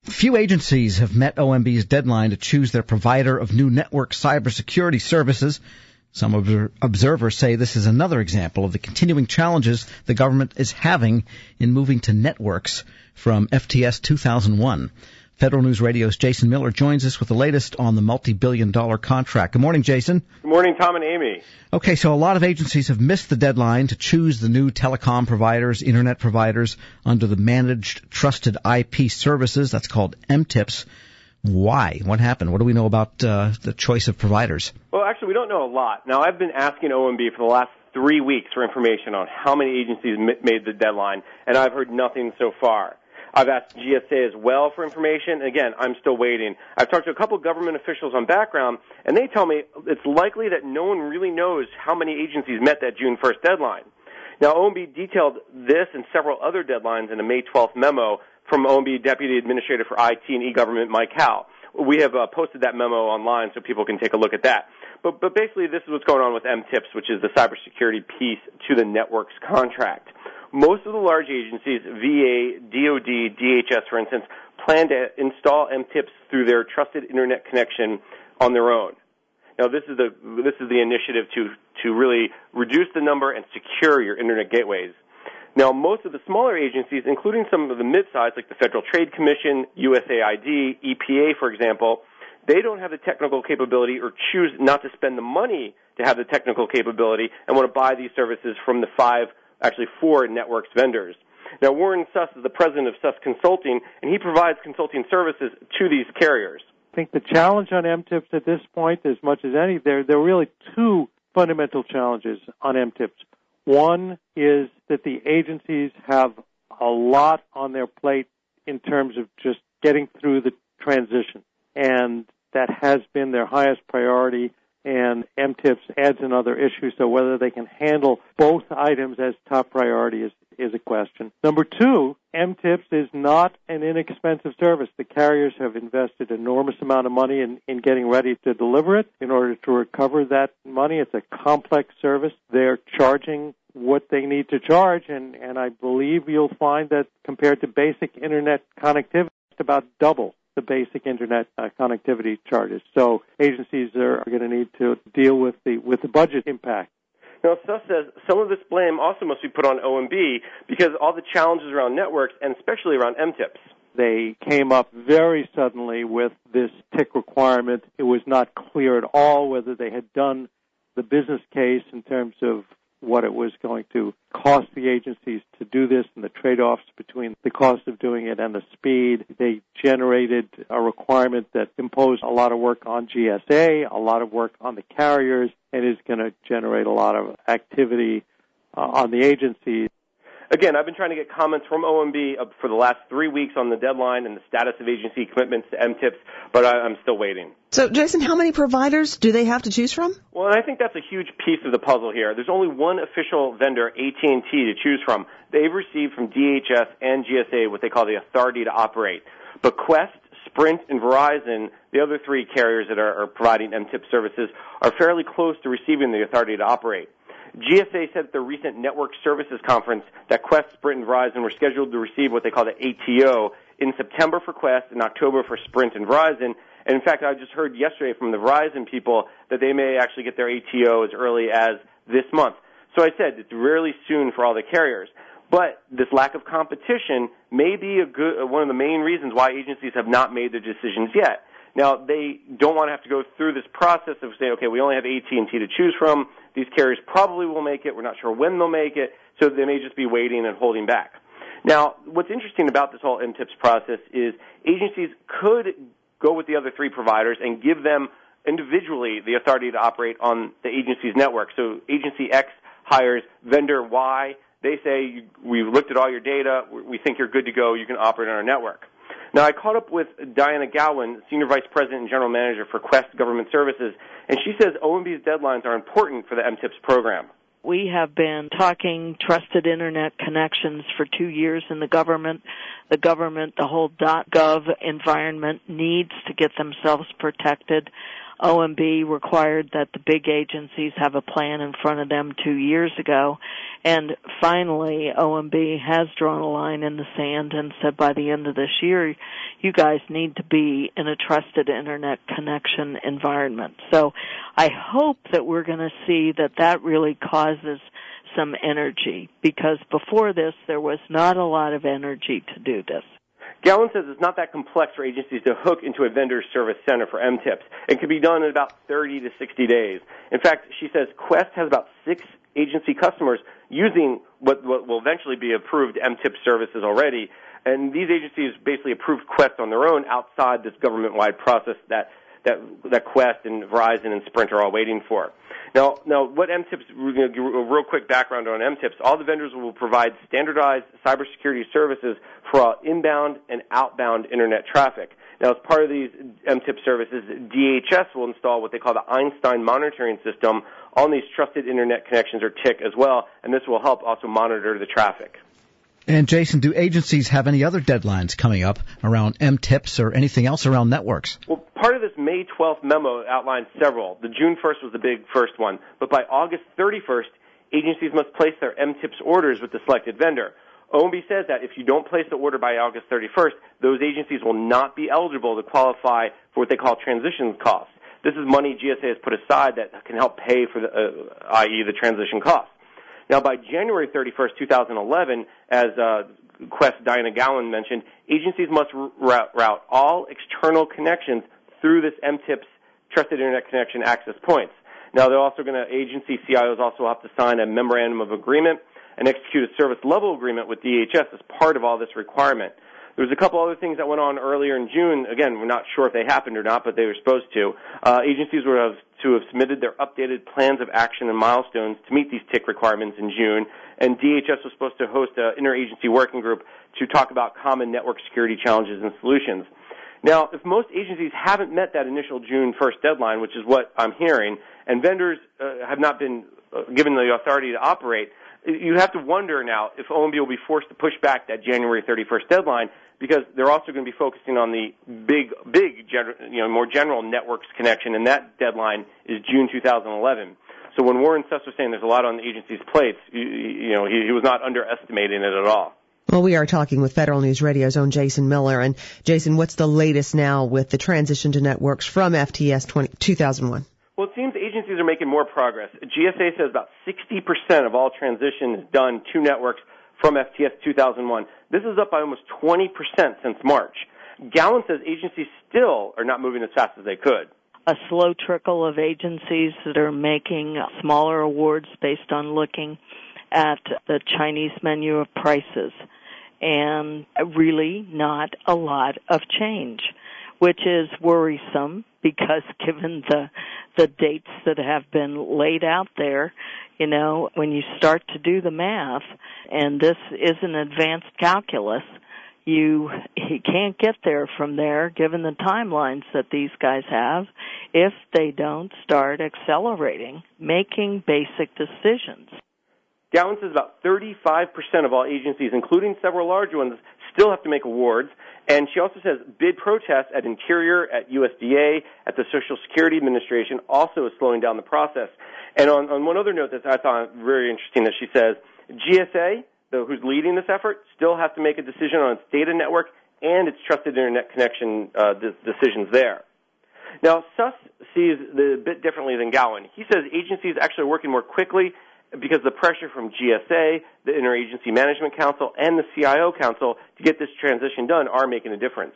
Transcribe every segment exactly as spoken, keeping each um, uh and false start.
Few agencies have met O M B's deadline to choose their provider of new network cybersecurity services. Some observers say this is another example of the continuing challenges the government is having in moving to networks from F T S two thousand one. Federal News Radio's Jason Miller joins us with the latest on the multi-billion dollar contract. Good morning, Jason. Good morning, Tom and Amy. Okay, so a lot of agencies have missed the deadline to choose the new telecom providers, internet providers, under the Managed Trusted I P Services. That's called M T I Ps. Why? What happened? What do we know about uh, the choice of providers? Well, actually, we don't know a lot. Now, I've been asking O M B for the last three weeks for information on how many agencies m- made the deadline, and I've heard nothing so far. I've asked G S A as well for information. Again, I'm still waiting. I've talked to a couple of government officials on background, and they tell me it's likely that no one really knows how many agencies met that June first deadline. Now, O M B detailed this and several other deadlines in a May twelfth memo from O M B Deputy Administrator for I T and E-Government, Mike Howell. We have uh, posted that memo online so people can take a look at that. But, but basically, this is what's going on with M T I Ps, which is the cybersecurity piece to the networks contract. Most of the large agencies, V A, D O D, D H S, for instance, plan to install M T I Ps through their trusted internet connection on their own. Now, this is the this is the initiative to to really reduce the number and secure your internet gateways. Now, most of the smaller agencies, including some of the mid-size, like the Federal Trade Commission, U S A I D, E P A, for example, they don't have the technical capability or choose not to spend the money to have the technical capability and want to buy these services from the five, actually four networks vendors. Now, Warren Suss is the president of Suss Consulting, and he provides consulting services to these carriers. I think the challenge on M T I Ps at this point, as much as any, there, there are really two fundamental challenges on M T I Ps. One is that the agencies have a lot on their plate in terms of just getting through the transition, and that has been their highest priority, and M T I Ps adds another issue, so whether they can handle both items as top priority is, is a question. Number two, M T I Ps is not an inexpensive service. The carriers have invested enormous amount of money in, in getting ready to deliver it. In order to recover that money, it's a complex service. They're charging what they need to charge, and, and I believe you'll find that compared to basic Internet connectivity, it's about double the basic Internet uh, connectivity charges. So agencies are, are going to need to deal with the with the budget impact. Now, Suss says some of this blame also must be put on O M B because all the challenges around networks and especially around M T I Ps. They came up very suddenly with this T I C requirement. It was not clear at all whether they had done the business case in terms of what it was going to cost the agencies to do this and the trade-offs between the cost of doing it and the speed. They generated a requirement that imposed a lot of work on G S A, a lot of work on the carriers, and is going to generate a lot of activity uh, on the agencies. Again, I've been trying to get comments from O M B for the last three weeks on the deadline and the status of agency commitments to M T I Ps, but I'm still waiting. So, Jason, how many providers do they have to choose from? Well, and I think that's a huge piece of the puzzle here. There's only one official vendor, A T and T, to choose from. They've received from D H S and G S A what they call the authority to operate. But Qwest, Sprint, and Verizon, the other three carriers that are, are providing M T I P services, are fairly close to receiving the authority to operate. G S A said at the recent Network Services Conference that Qwest, Sprint, and Verizon were scheduled to receive what they call the A T O in September for Qwest and October for Sprint and Verizon. And in fact, I just heard yesterday from the Verizon people that they may actually get their A T O as early as this month. So I said it's really soon for all the carriers. But this lack of competition may be a good, one of the main reasons why agencies have not made their decisions yet. Now, they don't want to have to go through this process of saying, okay, we only have A T and T to choose from. These carriers probably will make it. We're not sure when they'll make it. So they may just be waiting and holding back. Now, what's interesting about this whole M T I Ps process is agencies could go with the other three providers and give them individually the authority to operate on the agency's network. So agency X hires vendor Y. They say, we've looked at all your data. We think you're good to go. You can operate on our network. Now, I caught up with Diana Gowan, Senior Vice President and General Manager for Qwest Government Services, and she says O M B's deadlines are important for the M T I Ps program. We have been talking trusted Internet connections for two years in the government. The government, the whole .gov environment needs to get themselves protected. O M B required that the big agencies have a plan in front of them two years ago. And finally, O M B has drawn a line in the sand and said by the end of this year, you guys need to be in a trusted Internet connection environment. So I hope that we're going to see that that really causes some energy, because before this, there was not a lot of energy to do this. Gowan says it's not that complex for agencies to hook into a vendor service center for M TIPS. It can be done in about thirty to sixty days. In fact, she says Qwest has about six agency customers using what, what will eventually be approved M TIPS services already. And these agencies basically approved Qwest on their own outside this government-wide process that, that, that Qwest and Verizon and Sprint are all waiting for. Now, now, what M TIPS, we're going to give a real quick background on M TIPS. All the vendors will provide standardized cybersecurity services for all inbound and outbound Internet traffic. Now, as part of these M TIPS services, D H S will install what they call the Einstein monitoring system on these trusted Internet connections, or T I C, as well, and this will help also monitor the traffic. And, Jason, do agencies have any other deadlines coming up around M TIPS or anything else around networks? Well, part of this May twelfth memo outlined several. The June first was the big first one. But by August thirty-first, agencies must place their M TIPS orders with the selected vendor. O M B says that if you don't place the order by August thirty-first, those agencies will not be eligible to qualify for what they call transition costs. This is money G S A has put aside that can help pay for, the, uh, that is the transition costs. Now, by January thirty-first, twenty eleven, as uh, Qwest Diana Gowan mentioned, agencies must route, route all external connections through this M TIPS Trusted Internet Connection Access Points. Now, they're also going to, agency C I Os also have to sign a memorandum of agreement and execute a service level agreement with D H S as part of all this requirement. There was a couple other things that went on earlier in June. Again, we're not sure if they happened or not, but they were supposed to. Uh, agencies were have, to have submitted their updated plans of action and milestones to meet these T I C requirements in June, and D H S was supposed to host an interagency working group to talk about common network security challenges and solutions. Now, if most agencies haven't met that initial June first deadline, which is what I'm hearing, and vendors uh, have not been uh, given the authority to operate, you have to wonder now if O M B will be forced to push back that January thirty-first deadline, because they're also going to be focusing on the big, big, you know, more general networks connection, and that deadline is June two thousand eleven. So when Warren Suss was saying there's a lot on the agency's plates, you, you know, he, he was not underestimating it at all. Well, we are talking with Federal News Radio's own Jason Miller. And, Jason, what's the latest now with the transition to networks from F T S two thousand one? Well, it seems agencies are making more progress. G S A says about sixty percent of all transition is done to networks from F T S two thousand one. This is up by almost twenty percent since March. Gowan says agencies still are not moving as fast as they could. A slow trickle of agencies that are making smaller awards based on looking at the Chinese menu of prices, and really not a lot of change, which is worrisome because given the the dates that have been laid out there, you know, when you start to do the math, and this is an advanced calculus, you, you can't get there from there given the timelines that these guys have if they don't start accelerating, making basic decisions. Gowan says about thirty-five percent of all agencies, including several large ones, still have to make awards. And she also says bid protests at Interior, at U S D A, at the Social Security Administration also is slowing down the process. And on, on one other note that I thought very interesting, that she says G S A, though, who's leading this effort, still has to make a decision on its data network and its trusted Internet connection uh, de- decisions there. Now, Suss sees the bit differently than Gowan. He says agencies actually are working more quickly because the pressure from G S A, the Interagency Management Council, and the C I O Council to get this transition done are making a difference.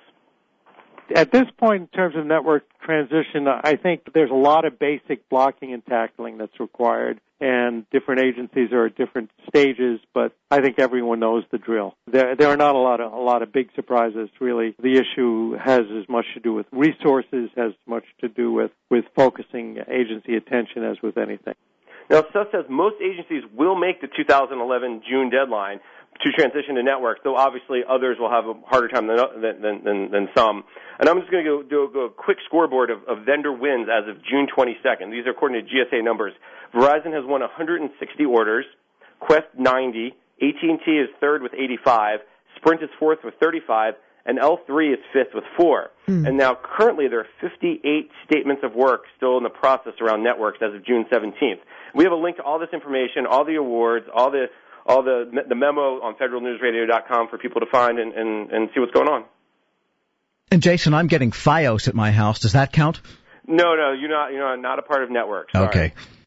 At this point, in terms of network transition, I think there's a lot of basic blocking and tackling that's required, and different agencies are at different stages, but I think everyone knows the drill. There, there are not a lot of a lot of big surprises, really. The issue has as much to do with resources, has as much to do with, with focusing agency attention as with anything. Now, Suss says most agencies will make the two thousand eleven June deadline to transition to networks, though obviously others will have a harder time than than, than, than some. And I'm just going to go do, do a quick scoreboard of, of vendor wins as of June twenty-second. These are according to G S A numbers. Verizon has won one hundred sixty orders, Qwest ninety, A T and T is third with eighty-five, Sprint is fourth with thirty-five, and L three is fifth with four. Mm. And now currently there are fifty-eight statements of work still in the process around networks as of June seventeenth. We have a link to all this information, all the awards, all the all the the memo on federal news radio dot com for people to find and, and, and see what's going on. And Jason, I'm getting FiOS at my house. Does that count? No, no, you're not. You're not a part of networks. Sorry. Okay.